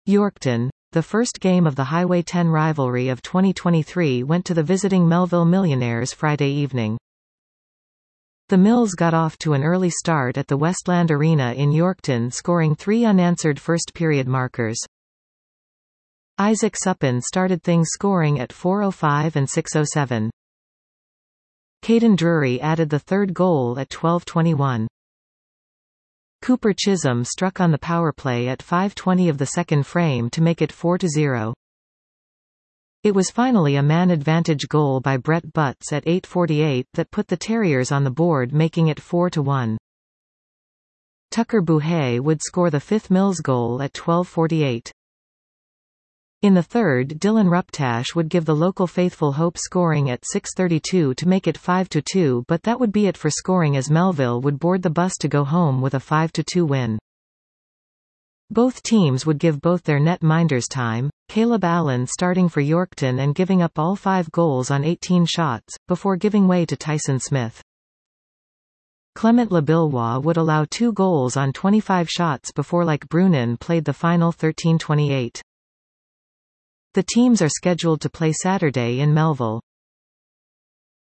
Yorkton. The first game of the Highway 10 rivalry of 2023 went to the visiting Melville Millionaires Friday evening. The Mills got off to an early start at the Westland Arena in Yorkton, scoring 3 unanswered first-period markers. Isaac Suppin started things scoring at 4:05 and 6:07. Caden Drury added the third goal at 12:21. Cooper Chisholm struck on the powerplay at 5:20 of the second frame to make it 4-0. It was finally a man-advantage goal by Brett Butts at 8:48 that put the Terriers on the board, making it 4-1. Tucker Bouhet would score the fifth Mills goal at 12:48. In the third, Dylan Ruptash would give the local faithful hope, scoring at 6:32 to make it 5-2, but that would be it for scoring, as Melville would board the bus to go home with a 5-2 win. Both teams would give both their net minders time, Caleb Allen starting for Yorkton and giving up all 5 goals on 18 shots, before giving way to Tyson Smith. Clement Labillois would allow 2 goals on 25 shots before Lake Brunin played the final 13:28. The teams are scheduled to play Saturday in Melville.